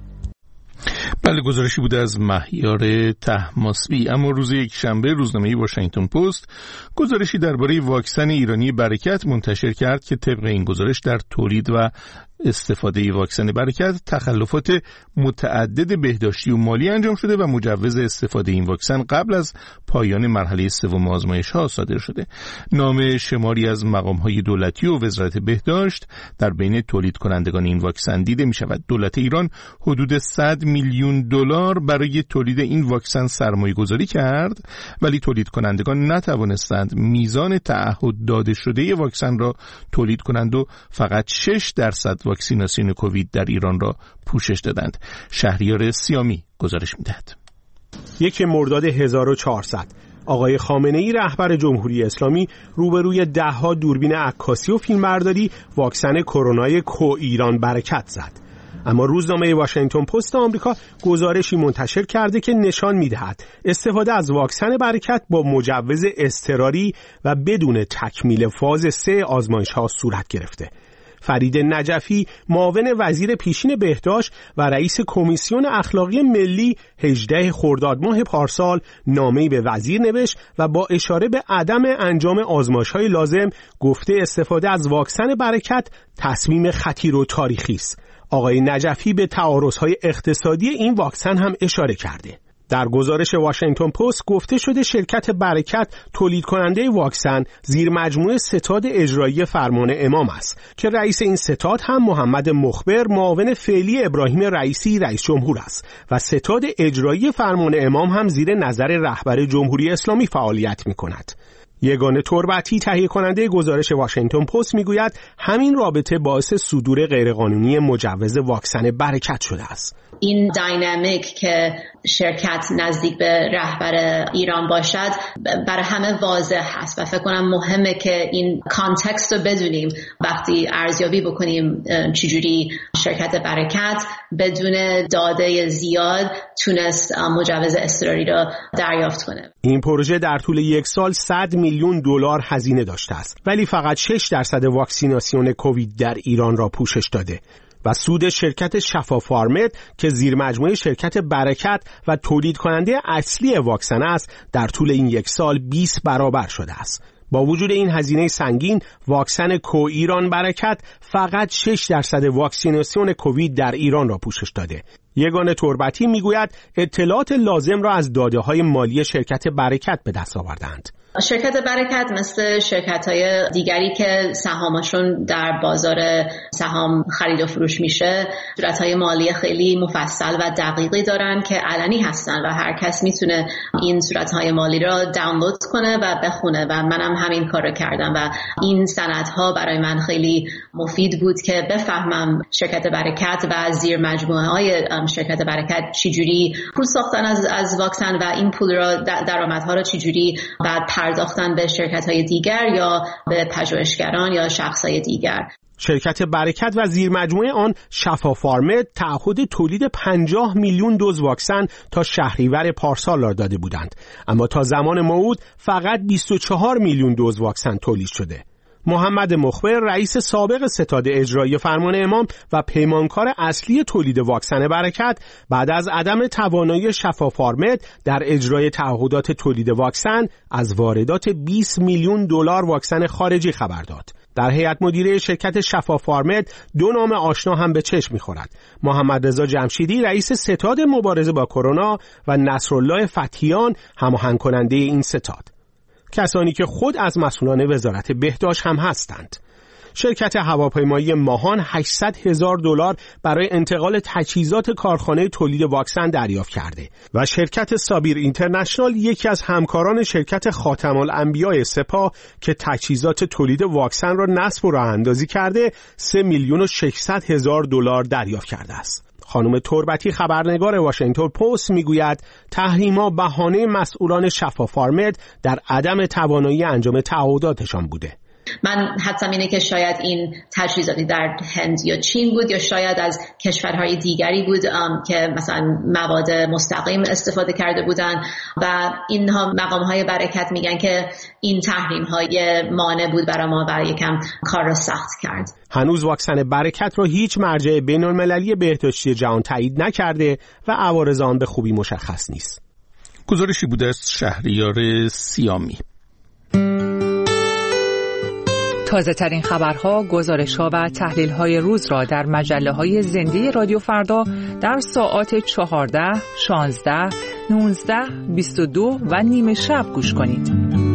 بله، گزارشی بوده از مهیار طهماسبی. اما روز یک شنبه روزنامه واشنگتن پست گزارشی درباره واکسن ایرانی برکت منتشر کرد که طبق این گزارش در تولید و استفاده واکسن برکت تخلفات متعدد بهداشتی و مالی انجام شده و مجوز استفاده این واکسن قبل از پایان مرحله سوم آزمایش‌ها صادر شده. نام شماری از مقام‌های دولتی و وزارت بهداشت در بین تولید کنندگان این واکسن دیده می‌شود. دولت ایران حدود صد میلیون دلار برای تولید این واکسن سرمایه‌گذاری کرد، ولی تولید کنندگان نتوانستند میزان تعهد داده شده واکسن را تولید کنند و فقط شش درصد واکسیناسیون کووید در ایران را پوشش دادند. شهریار سیامی گزارش می‌دهد. یک مرداد هزار و چهارصد آقای خامنه‌ای رهبر جمهوری اسلامی روبروی ده‌ها دوربین عکاسی و فیلمبرداری واکسن کرونای کو ایران برکت زد. اما روزنامه واشنگتن پست آمریکا گزارشی منتشر کرده که نشان می‌دهد استفاده از واکسن برکت با مجوز اضطراری و بدون تکمیل فاز سه آزمایش‌ها صورت گرفته. فرید نجفی معاون وزیر پیشین بهداشت و رئیس کمیسیون اخلاقی ملی هجدهم خرداد ماه پارسال نامه‌ای به وزیر نوشت و با اشاره به عدم انجام آزمایش‌های لازم گفته استفاده از واکسن برکت تصمیم خطیر و تاریخی است. آقای نجفی به تعارض‌های اقتصادی این واکسن هم اشاره کرده. در گزارش واشنگتن پست گفته شده شرکت برکت تولید کننده واکسن زیر مجموعه ستاد اجرایی فرمان امام است که رئیس این ستاد هم محمد مخبر معاون فعلی ابراهیم رئیسی رئیس جمهور است و ستاد اجرایی فرمان امام هم زیر نظر رهبر جمهوری اسلامی فعالیت می‌کند. یگانه تربتی تهیه کننده گزارش واشنگتن پست میگوید همین رابطه باعث صدور غیرقانونی مجوز واکسن برکت شده است. این داینامیک که شرکت نزدیک به رهبر ایران باشد برای همه واضح هست و فکر کنم مهمه که این کانتکست رو بدونیم وقتی ارزیابی بکنیم چجوری شرکت برکت بدون داده زیاد تونست مجوز اضطراری رو دریافت کنه. این پروژه در طول یک سال صد میلیون دلار هزینه داشته است ولی فقط شش درصد واکسیناسیون کووید در ایران را پوشش داده و سود شرکت شفافارمد که زیر مجموعه شرکت برکت و تولید کننده اصلی واکسن است در طول این یک سال بیست برابر شده است. با وجود این هزینه سنگین واکسن کو ایران برکت فقط شش درصد واکسیناسیون کووید در ایران را پوشش داده. یگانه تربتی میگوید اطلاعات لازم را از داده‌های مالی شرکت برکت به دست آوردند. شرکت برکت مثل شرکت‌های دیگری که سهامشون در بازار سهام خرید و فروش میشه صورت‌های مالی خیلی مفصل و دقیقی دارن که علنی هستن و هر کس میتونه این صورت‌های مالی را دانلود کنه و بخونه و منم همین کارو کردم و این سندها برای من خیلی مفید بود که بفهمم شرکت برکت و زیر مجموعه‌های شرکت برکت چجوری پول ساختن از از واکسن و این پول را درآمدها را چجوری بعد پرداختن به شرکت‌های دیگر یا به پژوهشگران یا شخص‌های دیگر. شرکت برکت و زیر مجموعه آن شفافارمد تعهد تولید پنجاه میلیون دوز واکسن تا شهریور پارسال را داده بودند، اما تا زمان موعود فقط بیست و چهار میلیون دوز واکسن تولید شده. محمد مخبر رئیس سابق ستاد اجرایی فرمان امام و پیمانکار اصلی تولید واکسن برکت بعد از عدم توانایی شفافارمد در اجرای تعهدات تولید واکسن از واردات بیست میلیون دلار واکسن خارجی خبر داد. در هیئت مدیره شرکت شفافارمد دو نام آشنا هم به چشم می‌خورد: محمد رضا جمشیدی رئیس ستاد مبارزه با کرونا و نصرالله فتحیان هماهنگ کننده این ستاد، کسانی که خود از مسئولان وزارت بهداشت هم هستند. شرکت هواپیمایی ماهان هشتصد هزار دلار برای انتقال تجهیزات کارخانه تولید واکسن دریافت کرده و شرکت سابیر اینترنشنال یکی از همکاران شرکت خاتم الانبیاء سپاه که تجهیزات تولید واکسن را نصب و راه اندازی کرده سه میلیون و ششصد هزار دلار دریافت کرده است. خانم تربتی خبرنگار واشنگتن پست میگوید تحریم‌ها بهانه مسئولان شفافارمد در عدم توانایی انجام تعهداتشان بوده. من حدسم اینه که شاید این تجهیزاتی در هند یا چین بود یا شاید از کشورهای دیگری بود که مثلا مواد مستقیم استفاده کرده بودن و اینها مقامهای برکت میگن که این تحریم‌های مانع بود برای ما و یکم کار را سخت کرد. هنوز واکسن برکت را هیچ مرجع بین‌المللی بهداشتی جهان تایید نکرده و عوارض آن به خوبی مشخص نیست. گزارشی بوده از شهریار سیامی. تازه ترین خبرها، گزارش‌ها و تحلیل‌های روز را در مجله‌های زنده رادیو فردا در ساعات چهارده، شانزده، نوزده، بیست و دو و نیمه شب گوش کنید.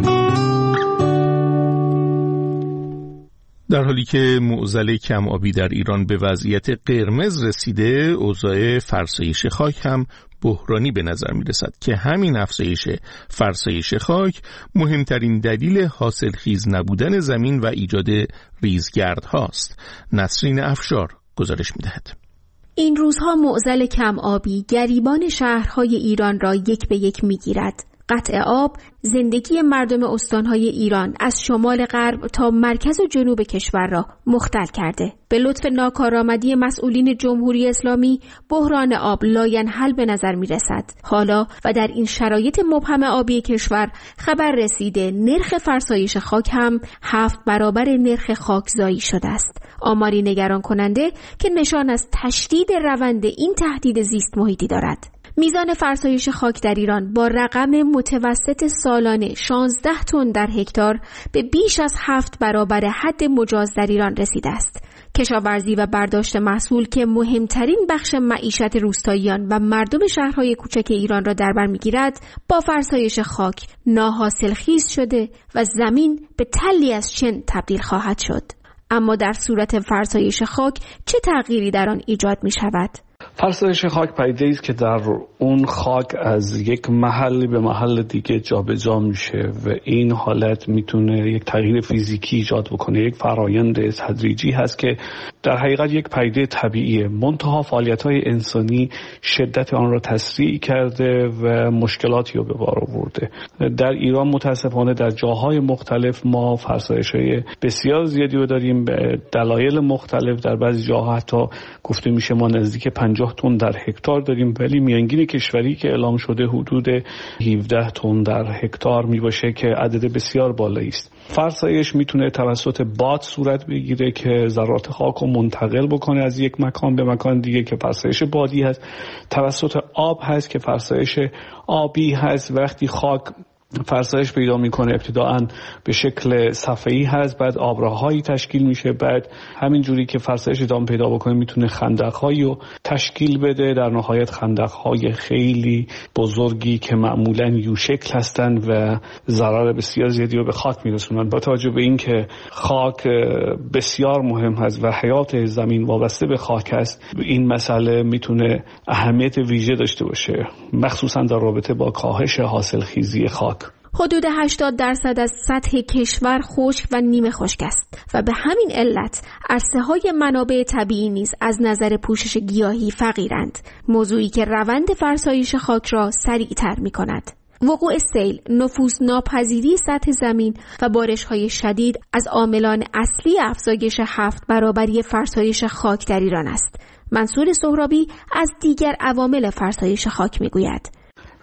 در حالی که معضل کم آبی در ایران به وضعیت قرمز رسیده، اوضاع فرسایش خاک هم بحرانی به نظر می رسد که همین افزایش فرسایش خاک مهمترین دلیل حاصلخیز نبودن زمین و ایجاد ریزگرد هاست. نسرین افشار گزارش می دهد. این روزها معضل کم آبی گریبان شهرهای ایران را یک به یک می گیرد. قطع آب زندگی مردم استانهای ایران از شمال غرب تا مرکز و جنوب کشور را مختل کرده. به لطف ناکارآمدی مسئولین جمهوری اسلامی بحران آب لاینحل به نظر می رسد. حالا و در این شرایط مبهم آبی کشور خبر رسیده نرخ فرسایش خاک هم هفت برابر نرخ خاکزایی شده است. آماری نگران کننده که نشان از تشدید روند این تهدید زیست محیطی دارد. میزان فرسایش خاک در ایران با رقم متوسط سالانه شانزده تن در هکتار به بیش از هفت برابر حد مجاز در ایران رسیده است. کشاورزی و برداشت محصول که مهمترین بخش معیشت روستاییان و مردم شهرهای کوچک ایران را در بر می‌گیرد، با فرسایش خاک ناحاصلخیز شده و زمین به تلی از چن تبدیل خواهد شد. اما در صورت فرسایش خاک چه تغییری در آن ایجاد می‌شود؟ فرسایش خاک پدیده‌ای است که در اون خاک از یک محل به محل دیگه جابجا میشه و این حالت میتونه یک تغییر فیزیکی ایجاد بکنه. یک فرایند تدریجی هست که در حقیقت یک پدیده طبیعیه، منتها فعالیت‌های انسانی شدت آن را تسریع کرده و مشکلاتی رو به بار آورده. در ایران متاسفانه در جاهای مختلف ما فرسایش‌های بسیار زیادی رو داریم به دلایل مختلف. در بعضی جاها حتی گفته میشه ما نزدیک پنجاه تن در هکتار داریم، ولی میانگین کشوری که اعلام شده حدود هفده تن در هکتار می باشه که عدد بسیار بالایی است. فرسایش میتونه توسط باد صورت بگیره که ذرات خاک رو منتقل بکنه از یک مکان به مکان دیگه که فرسایش بادی هست. توسط آب هست که فرسایش آبی هست. وقتی خاک فرسایش پیدا میکنه ابتداعاً به شکل صفحه‌ای هست، بعد آبراهایی تشکیل میشه، بعد همین جوری که فرسایش ادامه پیدا بکنه میتونه خندق‌هایی رو تشکیل بده، در نهایت خندق‌های خیلی بزرگی که معمولاً یو شکل هستن و ضرر بسیار زیادی رو به خاک میرسونن. با توجه به اینکه خاک بسیار مهم هست و حیات زمین وابسته به خاک است، این مسئله میتونه اهمیت ویژه داشته باشه، مخصوصاً در رابطه با کاهش حاصلخیزی خاک. حدود هشتاد درصد از سطح کشور خشک و نیمه خشک است و به همین علت عرصه‌های منابع طبیعی نیز از نظر پوشش گیاهی فقیرند، موضوعی که روند فرسایش خاک را سریع‌تر می‌کند. وقوع سیل، نفوذ ناپذیری سطح زمین و بارش‌های شدید از عاملان اصلی افزایش هفت برابری فرسایش خاک در ایران است. منصور سهرابی از دیگر عوامل فرسایش خاک می‌گوید.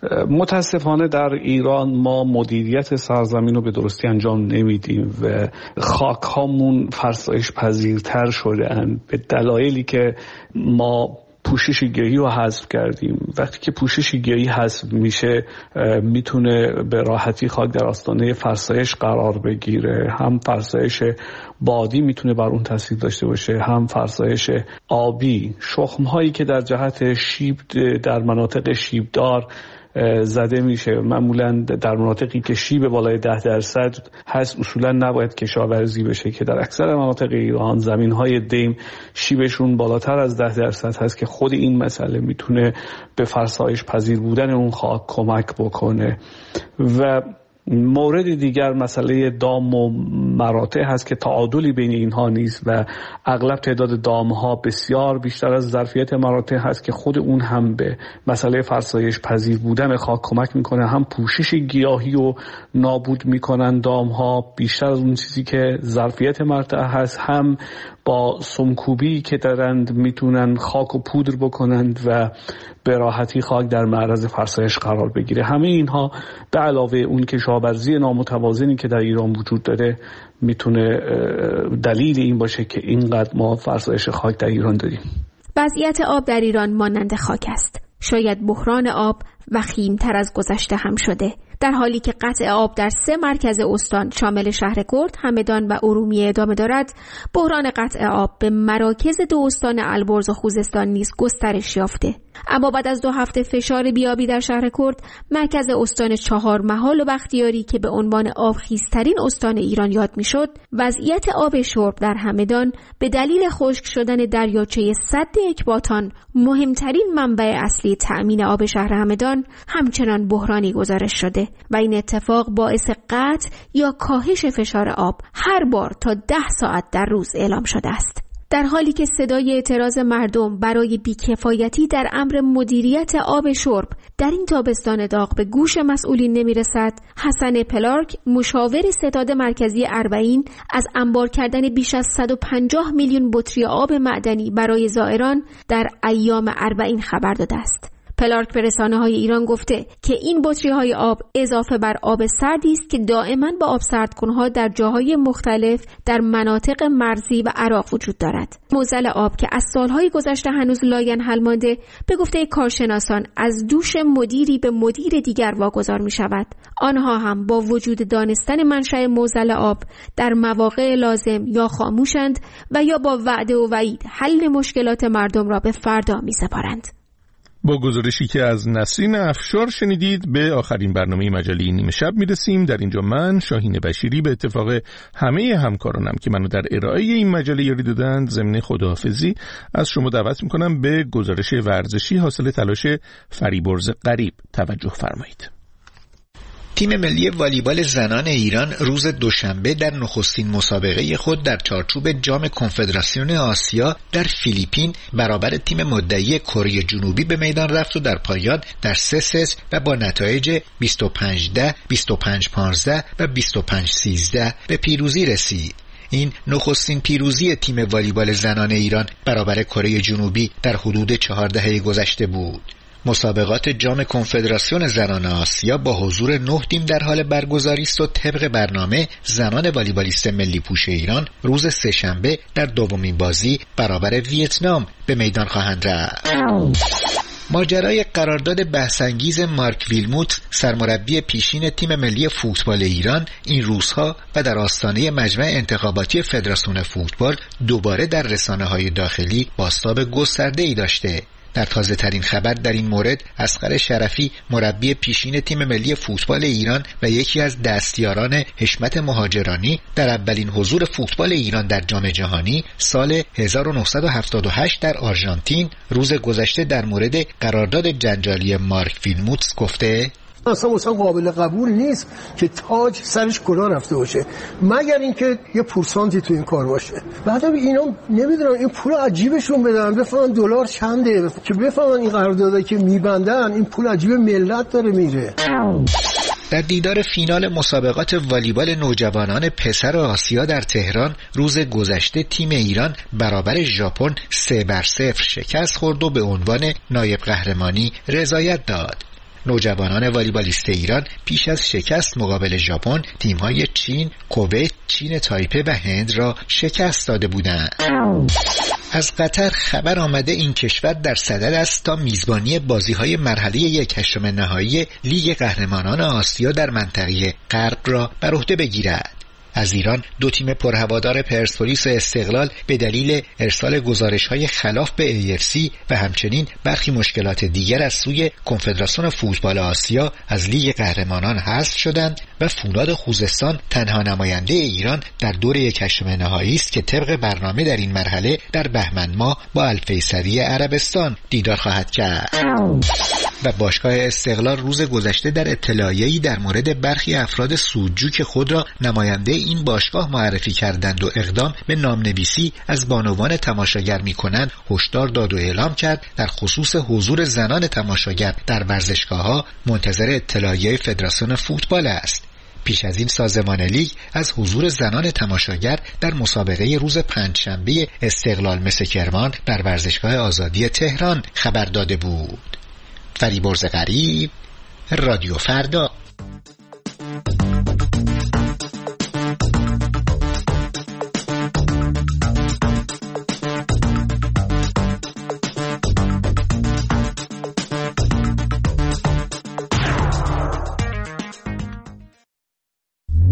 متاسفانه در ایران ما مدیریت سرزمین رو به درستی انجام نمیدیم و خاک هامون فرسایش پذیرتر شده اند به دلایلی که ما پوشش گیاهی رو حذف کردیم. وقتی که پوشش گیاهی حذف میشه میتونه به راحتی خاک در آستانه فرسایش قرار بگیره. هم فرسایش بادی میتونه بر اون تاثیر داشته باشه، هم فرسایش آبی. شخم هایی که در جهت شیب در مناطق شیبدار زده میشه، معمولا در مناطقی که شیب بالای ده درصد هست اصولا نباید کشاورزی بشه که در اکثر مناطق ایران زمینهای دیم شیبشون بالاتر از ده درصد هست که خود این مسئله میتونه به فرسایش پذیر بودن اون خاک کمک بکنه. و مورد دیگر مسئله دام و مراتع هست که تعادلی بین اینها نیست و اغلب تعداد دامها بسیار بیشتر از ظرفیت مراتع هست که خود اون هم به مسئله فرسایش پذیر بودن خاک کمک میکنه. هم پوشش گیاهی رو نابود میکنن دامها بیشتر از اون چیزی که ظرفیت مرتع هست، هم با سمکوبی که دارند میتونن خاک و پودر بکنند و به راحتی خاک در معرض فرسایش قرار بگیره. همه اینها به علاوه اون کشاورزی نامتوازنی که در ایران وجود داره میتونه دلیل این باشه که اینقدر ما فرسایش خاک در ایران داریم. وضعیت آب در ایران مانند خاک است. شاید بحران آب وخیم‌تر از گذشته هم شده، در حالی که قطع آب در سه مرکز استان شامل شهر کرد، همدان و ارومیه ادامه دارد. بحران قطع آب به مراکز دو استان البرز و خوزستان نیز گسترش یافته. اما بعد از دو هفته فشار بیابی در شهر کرد، مرکز استان چهار محال و بختیاری که به عنوان آبخیزترین استان ایران یاد میشد، وضعیت آب شرب در همدان به دلیل خشک شدن دریاچه سد اکباتان، مهمترین منبع اصلی تأمین آب شهر همدان، همچنان بحرانی گزارش شده و این اتفاق باعث قطع یا کاهش فشار آب هر بار تا ده ساعت در روز اعلام شده است. در حالی که صدای اعتراض مردم برای بیکفایتی در امر مدیریت آب شرب در این تابستان داغ به گوش مسئولین نمیرسد، حسن پلارک، مشاور ستاد مرکزی اربعین، از انبار کردن بیش از صد و پنجاه میلیون بطری آب معدنی برای زائران در ایام اربعین خبر داده است. پلارک به رسانه‌های ایران گفته که این بطری‌های آب اضافه بر آب سردی است که دائما با آب سردکنها در جاهای مختلف در مناطق مرزی و عراق وجود دارد. معضل آب که از سالهای گذشته هنوز لاینحل مانده، به گفته کارشناسان از دوش مدیری به مدیر دیگر واگذار می‌شود. آنها هم با وجود دانستن منشأ معضل آب در مواقع لازم یا خاموشند و یا با وعده و وعید حل مشکلات مردم را به فردا می‌سپارند. با گزارشی که از نسرین افشار شنیدید به آخرین برنامه مجله نیمه شب میرسیم. در اینجا من شاهین بشیری به اتفاق همه همکارانم که منو در ارائه این مجله یاری دادند ضمن خداحافظی از شما دعوت میکنم به گزارش ورزشی حاصل تلاش فریبرز غریب توجه فرمایید. تیم ملی والیبال زنان ایران روز دوشنبه در نخستین مسابقه خود در چارچوب جام کنفدراسیون آسیا در فیلیپین برابر تیم مدعی کره جنوبی به میدان رفت و در پایان در سه ست و با نتایج بیست و پنج ده، بیست و پنج پانزده و بیست و پنج سیزده به پیروزی رسید. این نخستین پیروزی تیم والیبال زنان ایران برابر کره جنوبی در حدود چهار دهه گذشته بود. مسابقات جام کنفدراسیون زنان آسیا با حضور نه تیم در حال برگزاری است و طبق برنامه زنان والیبالیست ملی پوش ایران روز سه‌شنبه در دومین بازی برابر ویتنام به میدان خواهند رفت. ماجرای قرارداد بحث‌انگیز مارک ویلموت سرمربی پیشین تیم ملی فوتبال ایران این روزها و در آستانه مجمع انتخاباتی فدراسیون فوتبال دوباره در رسانه‌های داخلی بازتاب گسترده‌ای داشته. در تازه ترین خبر در این مورد اصغر شرفی مربی پیشین تیم ملی فوتبال ایران و یکی از دستیاران حشمت مهاجرانی در اولین حضور فوتبال ایران در جام جهانی سال هزار و نهصد و هفتاد و هشت در آرژانتین روز گذشته در مورد قرارداد جنجالی مارک ویلموتس گفته اصلا اصلا قابل قبول نیست که تاج سرش کلاه رفته باشه مگر اینکه یه پورسانتی تو این کار باشه. بعدم اینا نمیدونم این پول عجیبشون بدن بفهمن دلار چنده که بفهمن این قراردادایی که میبندن این پول عجیب ملت داره میره. در دیدار فینال مسابقات والیبال نوجوانان پسر آسیا در تهران روز گذشته تیم ایران برابر ژاپن سه بر صفر شکست خورد و به عنوان نایب قهرمانی رضایت داد. نوجوانان والیبالیست ایران پیش از شکست مقابل ژاپن تیم‌های چین، کویت، چین تایپه و هند را شکست داده بودند. از قطر خبر آمده این کشور در صدد است تا میزبانی بازی‌های مرحله یک هشتم نهایی لیگ قهرمانان آسیا در منطقه غرب را بر عهده بگیرد. از ایران دو تیم پرهوادار پرسپولیس و استقلال به دلیل ارسال گزارش‌های خلاف به ای اف سی و همچنین برخی مشکلات دیگر از سوی کنفدراسیون فوتبال آسیا از لیگ قهرمانان حذف شدند و فولاد خوزستان تنها نماینده ایران در دور یک هشتم نهایی است که طبق برنامه در این مرحله در بهمن ماه با الفیصلی عربستان دیدار خواهد کرد. و باشگاه استقلال روز گذشته در اطلاعیه‌ای در مورد برخی افراد سودجو که خود را نماینده این باشگاه معرفی کردند و اقدام به نامنویسی از بانوان تماشاگر می‌کنند، هشدار داد و اعلام کرد در خصوص حضور زنان تماشاگر در ورزشگاه‌ها منتظر اطلاعیه فدراسیون فوتبال است. پیش از این سازمان لیگ از حضور زنان تماشاگر در مسابقه روز پنجشنبه استقلال مس کرمان در ورزشگاه آزادی تهران خبر داده بود. فریبرز غریب، رادیو فردا.